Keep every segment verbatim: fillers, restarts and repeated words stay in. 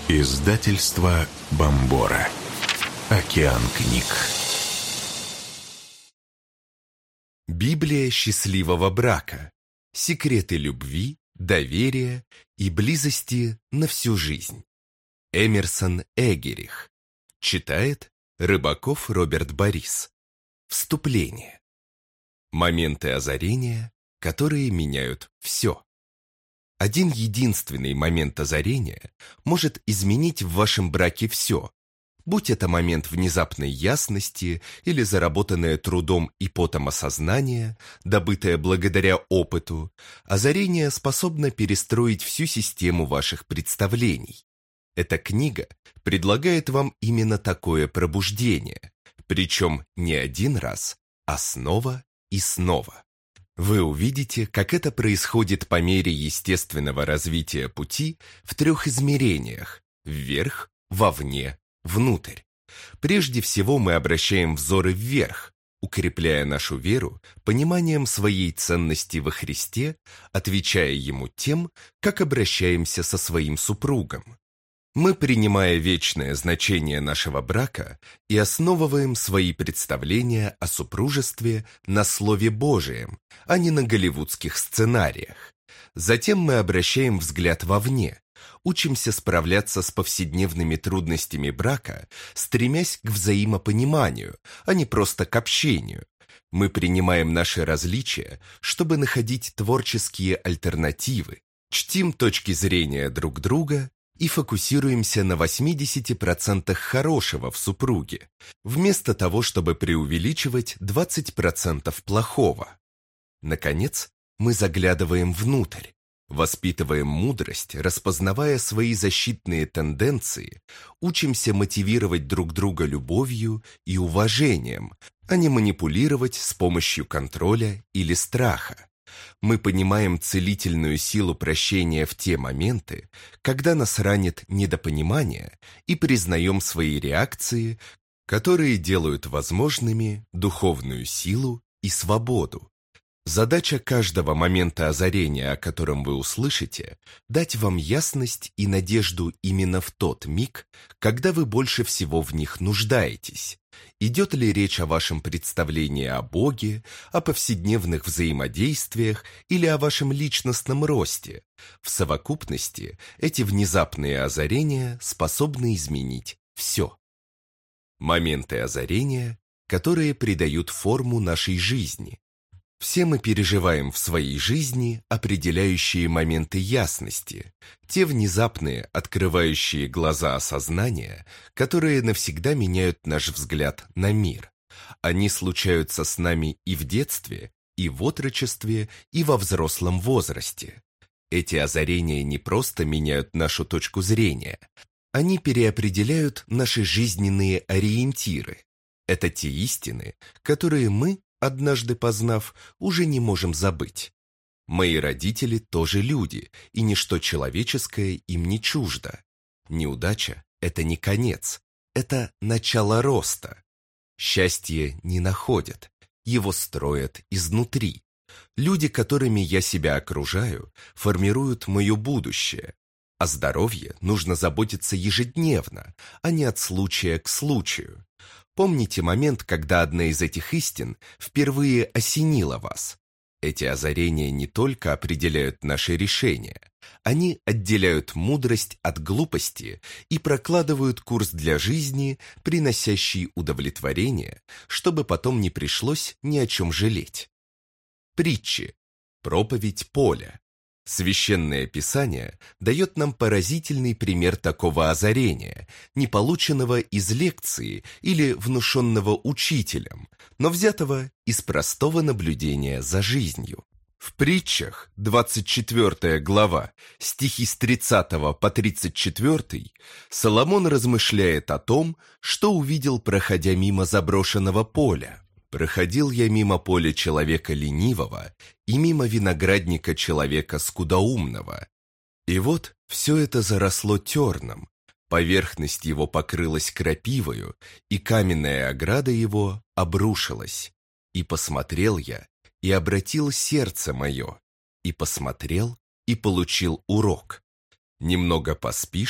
Издательство Бомбора. Океан книг. Библия счастливого брака. Секреты любви, доверия и близости на всю жизнь. Эмерсон Эгерих. Читает Рыбаков Роберт Борис. Вступление. Моменты озарения, которые меняют все. Один единственный момент озарения может изменить в вашем браке все, будь это момент внезапной ясности или заработанное трудом и потом осознание, добытое благодаря опыту. Озарение способно перестроить всю систему ваших представлений. Эта книга предлагает вам именно такое пробуждение, причем не один раз, а снова и снова. Вы увидите, как это происходит по мере естественного развития пути в трех измерениях – вверх, вовне, внутрь. Прежде всего мы обращаем взоры вверх, укрепляя нашу веру пониманием своей ценности во Христе, отвечая Ему тем, как обращаемся со своим супругом. Мы, принимая вечное значение нашего брака, и основываем свои представления о супружестве на Слове Божием, а не на голливудских сценариях. Затем мы обращаем взгляд вовне, учимся справляться с повседневными трудностями брака, стремясь к взаимопониманию, а не просто к общению. Мы принимаем наши различия, чтобы находить творческие альтернативы, чтим точки зрения друг друга и фокусируемся на восьмидесяти процентах хорошего в супруге, вместо того, чтобы преувеличивать двадцать процентов плохого. Наконец, мы заглядываем внутрь, воспитываем мудрость, распознавая свои защитные тенденции, учимся мотивировать друг друга любовью и уважением, а не манипулировать с помощью контроля или страха. Мы понимаем целительную силу прощения в те моменты, когда нас ранит недопонимание, и признаем свои реакции, которые делают возможными духовную силу и свободу. Задача каждого момента озарения, о котором вы услышите, дать вам ясность и надежду именно в тот миг, когда вы больше всего в них нуждаетесь. Идет ли речь о вашем представлении о Боге, о повседневных взаимодействиях или о вашем личностном росте? В совокупности эти внезапные озарения способны изменить все. Моменты озарения, которые придают форму нашей жизни. Все мы переживаем в своей жизни определяющие моменты ясности, те внезапные, открывающие глаза осознания, которые навсегда меняют наш взгляд на мир. Они случаются с нами и в детстве, и в отрочестве, и во взрослом возрасте. Эти озарения не просто меняют нашу точку зрения, они переопределяют наши жизненные ориентиры. Это те истины, которые мы, однажды познав, уже не можем забыть. Мои родители тоже люди, и ничто человеческое им не чуждо. Неудача – это не конец, это начало роста. Счастье не находят, его строят изнутри. Люди, которыми я себя окружаю, формируют мое будущее. О здоровье нужно заботиться ежедневно, а не от случая к случаю. Помните момент, когда одна из этих истин впервые осенила вас. Эти озарения не только определяют наши решения, они отделяют мудрость от глупости и прокладывают курс для жизни, приносящий удовлетворение, чтобы потом не пришлось ни о чем жалеть. Притчи. Проповедь Поля. Священное Писание дает нам поразительный пример такого озарения, не полученного из лекции или внушенного учителем, но взятого из простого наблюдения за жизнью. В притчах, двадцать четвёртая глава, стихи с тридцатого по тридцать четвёртый, Соломон размышляет о том, что увидел, проходя мимо заброшенного поля. Проходил я мимо поля человека ленивого и мимо виноградника человека скудоумного. И вот все это заросло терном, поверхность его покрылась крапивою, и каменная ограда его обрушилась. И посмотрел я, и обратил сердце мое, и посмотрел, и получил урок. Немного поспишь,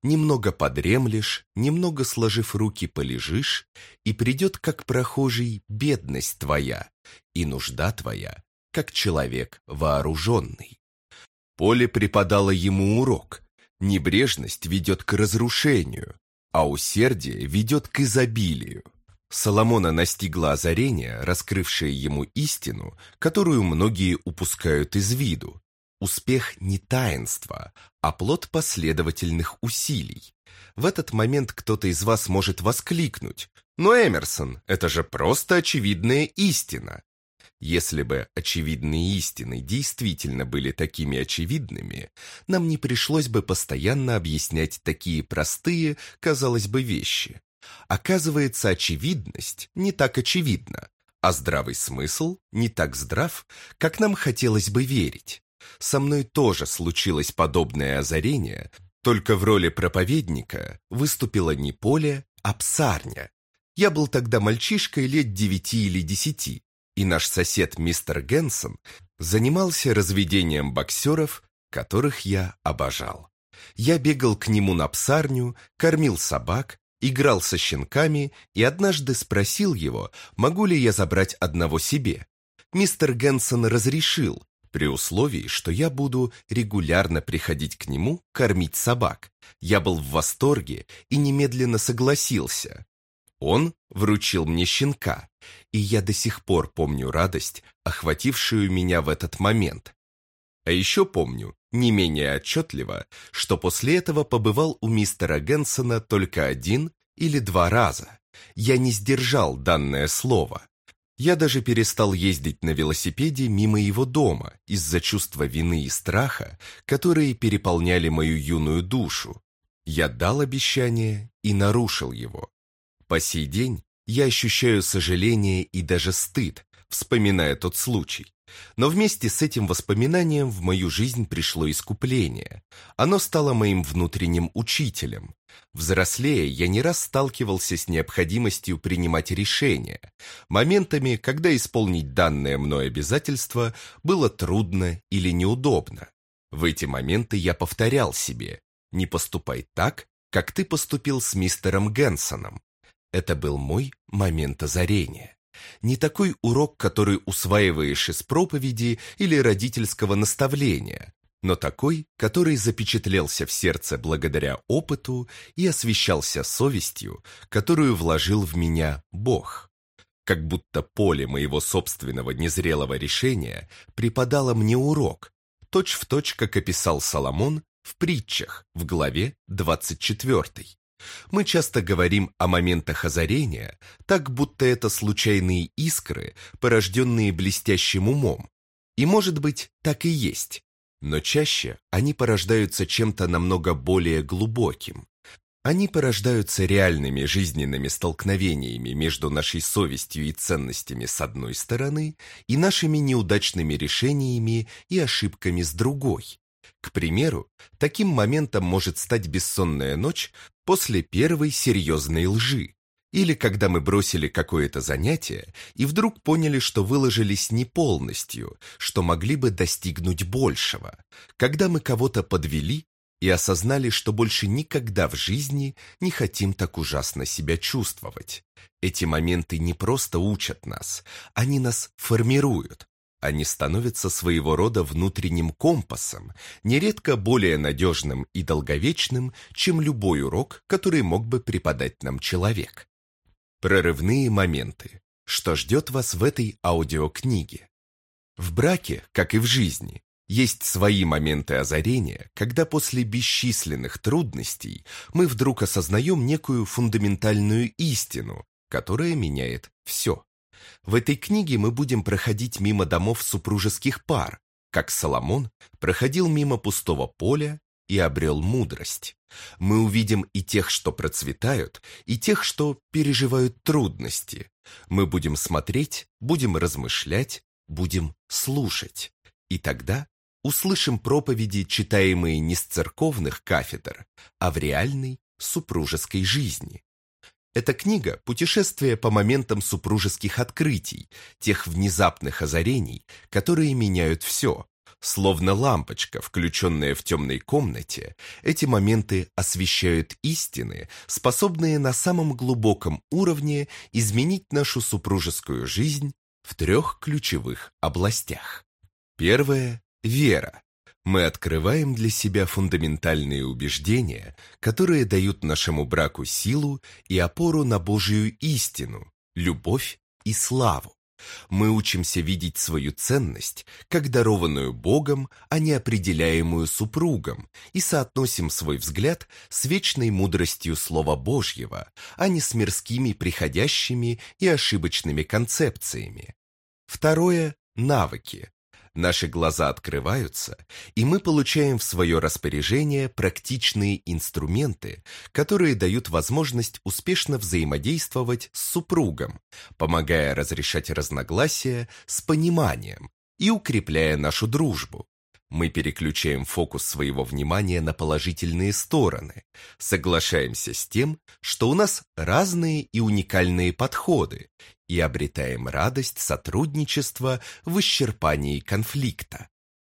Немного подремлешь, немного сложив руки полежишь, и придет, как прохожий, бедность твоя, и нужда твоя, как человек вооруженный. Поле преподало ему урок. Небрежность ведет к разрушению, а усердие ведет к изобилию. Соломона настигло озарение, раскрывшее ему истину, которую многие упускают из виду. Успех не таинство, а плод последовательных усилий. В этот момент кто-то из вас может воскликнуть: «Но, Эмерсон, это же просто очевидная истина!» Если бы очевидные истины действительно были такими очевидными, нам не пришлось бы постоянно объяснять такие простые, казалось бы, вещи. Оказывается, очевидность не так очевидна, а здравый смысл не так здрав, как нам хотелось бы верить. Со мной тоже случилось подобное озарение, только в роли проповедника выступила не Поле, а Псарня. Я был тогда мальчишкой лет девяти или десяти, и наш сосед мистер Генсон занимался разведением боксеров, которых я обожал. Я бегал к нему на псарню, кормил собак, играл со щенками и однажды спросил его, могу ли я забрать одного себе. Мистер Генсон разрешил, при условии, что я буду регулярно приходить к нему кормить собак. Я был в восторге и немедленно согласился. Он вручил мне щенка, и я до сих пор помню радость, охватившую меня в этот момент. А еще помню, не менее отчетливо, что после этого побывал у мистера Генсона только один или два раза. Я не сдержал данное слово. Я даже перестал ездить на велосипеде мимо его дома из-за чувства вины и страха, которые переполняли мою юную душу. Я дал обещание и нарушил его. По сей день я ощущаю сожаление и даже стыд, вспоминая тот случай. Но вместе с этим воспоминанием в мою жизнь пришло искупление. Оно стало моим внутренним учителем. Взрослея, я не раз сталкивался с необходимостью принимать решения, моментами, когда исполнить данное мной обязательство было трудно или неудобно. В эти моменты я повторял себе: «Не поступай так, как ты поступил с мистером Генсоном». Это был мой момент озарения. Не такой урок, который усваиваешь из проповеди или родительского наставления, но такой, который запечатлелся в сердце благодаря опыту и освещался совестью, которую вложил в меня Бог. Как будто поле моего собственного незрелого решения преподало мне урок, точь-в-точь, как описал Соломон в притчах в главе двадцать четвёртой. Мы часто говорим о моментах озарения, так будто это случайные искры, порожденные блестящим умом. И, может быть, так и есть. Но чаще они порождаются чем-то намного более глубоким. Они порождаются реальными жизненными столкновениями между нашей совестью и ценностями с одной стороны и нашими неудачными решениями и ошибками с другой. К примеру, таким моментом может стать бессонная ночь после первой серьезной лжи, или когда мы бросили какое-то занятие и вдруг поняли, что выложились не полностью, что могли бы достигнуть большего, когда мы кого-то подвели и осознали, что больше никогда в жизни не хотим так ужасно себя чувствовать. Эти моменты не просто учат нас, они нас формируют. Они становятся своего рода внутренним компасом, нередко более надежным и долговечным, чем любой урок, который мог бы преподать нам человек. Прорывные моменты. Что ждет вас в этой аудиокниге? В браке, как и в жизни, есть свои моменты озарения, когда после бесчисленных трудностей мы вдруг осознаем некую фундаментальную истину, которая меняет все. В этой книге мы будем проходить мимо домов супружеских пар, как Соломон проходил мимо пустого поля и обрел мудрость. Мы увидим и тех, что процветают, и тех, что переживают трудности. Мы будем смотреть, будем размышлять, будем слушать. И тогда услышим проповеди, читаемые не с церковных кафедр, а в реальной супружеской жизни. Эта книга – путешествие по моментам супружеских открытий, тех внезапных озарений, которые меняют все, Словно лампочка, включенная в темной комнате, эти моменты освещают истины, способные на самом глубоком уровне изменить нашу супружескую жизнь в трех ключевых областях. Первое – вера. Мы открываем для себя фундаментальные убеждения, которые дают нашему браку силу и опору на Божию истину, любовь и славу. Мы учимся видеть свою ценность как дарованную Богом, а не определяемую супругом, и соотносим свой взгляд с вечной мудростью Слова Божьего, а не с мирскими приходящими и ошибочными концепциями. Второе – навыки. Наши глаза открываются, и мы получаем в свое распоряжение практичные инструменты, которые дают возможность успешно взаимодействовать с супругом, помогая разрешать разногласия с пониманием и укрепляя нашу дружбу. Мы переключаем фокус своего внимания на положительные стороны, соглашаемся с тем, что у нас разные и уникальные подходы, и обретаем радость сотрудничества в исчерпании конфликта.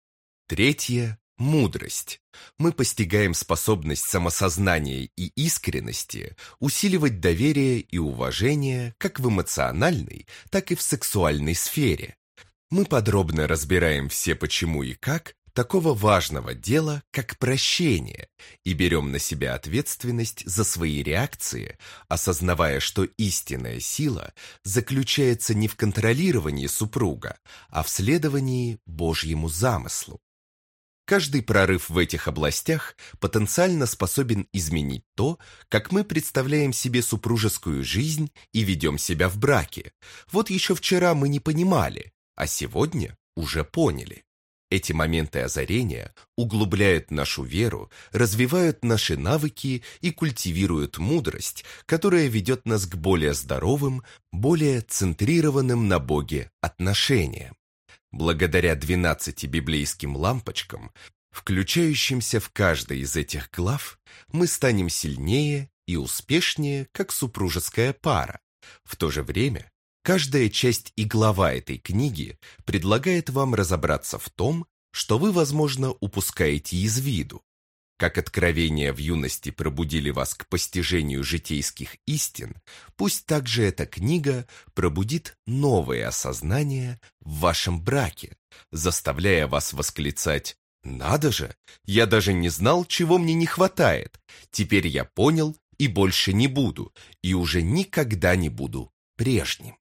Третье – мудрость. Мы постигаем способность самосознания и искренности усиливать доверие и уважение как в эмоциональной, так и в сексуальной сфере. Мы подробно разбираем все почему и как такого важного дела, как прощение, и берем на себя ответственность за свои реакции, осознавая, что истинная сила заключается не в контролировании супруга, а в следовании Божьему замыслу. Каждый прорыв в этих областях потенциально способен изменить то, как мы представляем себе супружескую жизнь и ведем себя в браке. Вот еще вчера мы не понимали, а сегодня уже поняли. Эти моменты озарения углубляют нашу веру, развивают наши навыки и культивируют мудрость, которая ведет нас к более здоровым, более центрированным на Боге отношениям. Благодаря двенадцати библейским лампочкам, включающимся в каждой из этих глав, мы станем сильнее и успешнее, как супружеская пара. В то же время, каждая часть и глава этой книги предлагает вам разобраться в том, что вы, возможно, упускаете из виду. Как откровения в юности пробудили вас к постижению житейских истин, пусть также эта книга пробудит новые осознания в вашем браке, заставляя вас восклицать: «Надо же! Я даже не знал, чего мне не хватает. Теперь я понял и больше не буду, и уже никогда не буду прежним».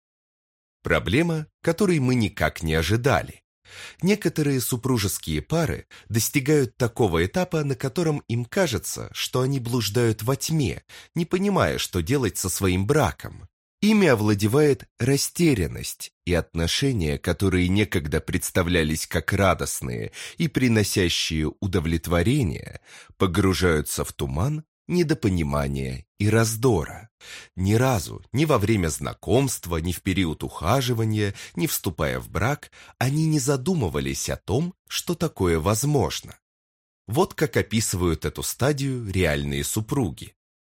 Проблема, которой мы никак не ожидали. Некоторые супружеские пары достигают такого этапа, на котором им кажется, что они блуждают во тьме, не понимая, что делать со своим браком. Ими овладевает растерянность, и отношения, которые некогда представлялись как радостные и приносящие удовлетворение, погружаются в туман недопонимания и раздора. Ни разу, ни во время знакомства, ни в период ухаживания, ни вступая в брак, они не задумывались о том, что такое возможно. Вот как описывают эту стадию реальные супруги.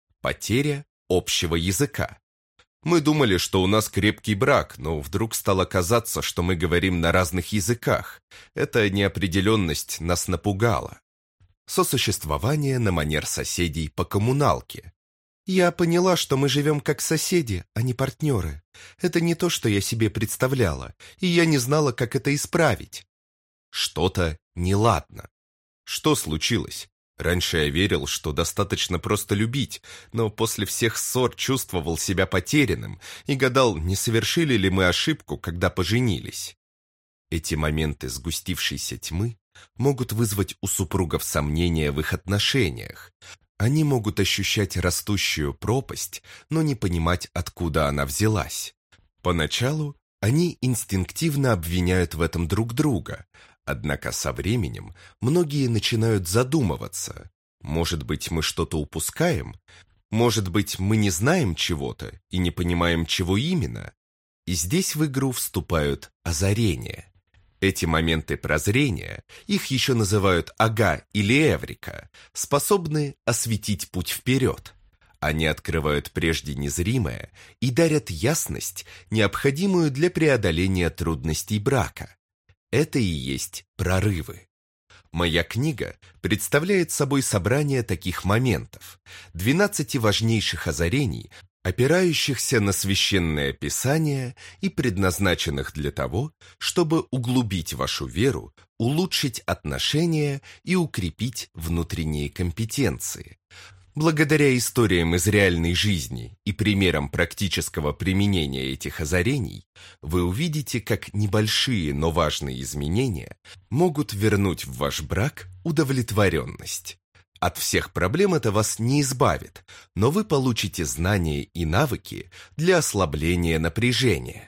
Потеря общего языка. Мы думали, что у нас крепкий брак, но вдруг стало казаться, что мы говорим на разных языках. Эта неопределенность нас напугала. Сосуществование на манер соседей по коммуналке. Я поняла, что мы живем как соседи, а не партнеры. Это не то, что я себе представляла, и я не знала, как это исправить. Что-то неладно. Что случилось? Раньше я верил, что достаточно просто любить, но после всех ссор чувствовал себя потерянным и гадал, не совершили ли мы ошибку, когда поженились. Эти моменты сгустившейся тьмы могут вызвать у супругов сомнения в их отношениях. Они могут ощущать растущую пропасть, но не понимать, откуда она взялась. Поначалу они инстинктивно обвиняют в этом друг друга, однако со временем многие начинают задумываться. Может быть, мы что-то упускаем? Может быть, мы не знаем чего-то и не понимаем, чего именно? И здесь в игру вступают озарения. Эти моменты прозрения, их еще называют ага или эврика, способны осветить путь вперед. Они открывают прежде незримое и дарят ясность, необходимую для преодоления трудностей брака. Это и есть прорывы. Моя книга представляет собой собрание таких моментов, двенадцати важнейших озарений, опирающихся на священное писание и предназначенных для того, чтобы углубить вашу веру, улучшить отношения и укрепить внутренние компетенции. Благодаря историям из реальной жизни и примерам практического применения этих озарений, вы увидите, как небольшие, но важные изменения могут вернуть в ваш брак удовлетворенность. От всех проблем это вас не избавит, но вы получите знания и навыки для ослабления напряжения.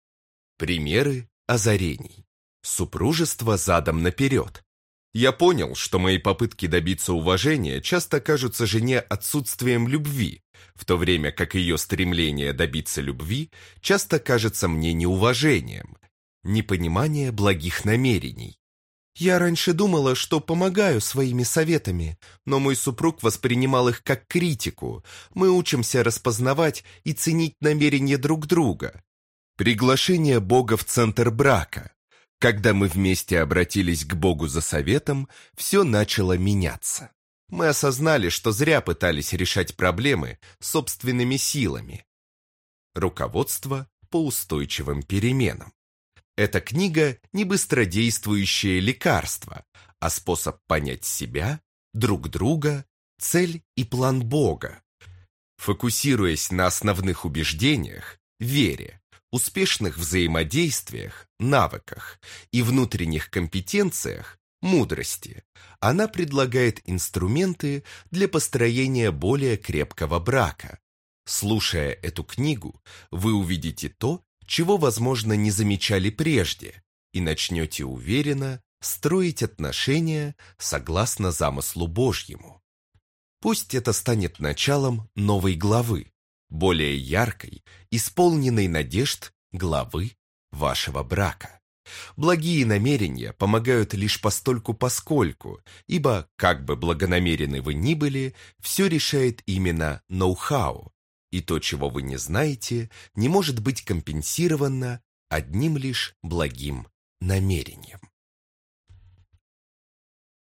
Примеры озарений. Супружество задом наперед. Я понял, что мои попытки добиться уважения часто кажутся жене отсутствием любви, в то время как ее стремление добиться любви часто кажется мне неуважением, непонимание благих намерений. Я раньше думала, что помогаю своими советами, но мой супруг воспринимал их как критику. Мы учимся распознавать и ценить намерения друг друга. Приглашение Бога в центр брака. Когда мы вместе обратились к Богу за советом, все начало меняться. Мы осознали, что зря пытались решать проблемы собственными силами. Руководство по устойчивым переменам. Эта книга не быстродействующее лекарство, а способ понять себя, друг друга, цель и план Бога. Фокусируясь на основных убеждениях, вере, успешных взаимодействиях, навыках и внутренних компетенциях, мудрости, она предлагает инструменты для построения более крепкого брака. Слушая эту книгу, вы увидите то, чего, возможно, не замечали прежде, и начнете уверенно строить отношения согласно замыслу Божьему. Пусть это станет началом новой главы, более яркой, исполненной надежд главы вашего брака. Благие намерения помогают лишь постольку-поскольку, ибо, как бы благонамерены вы ни были, все решает именно ноу-хау, и то, чего вы не знаете, не может быть компенсировано одним лишь благим намерением.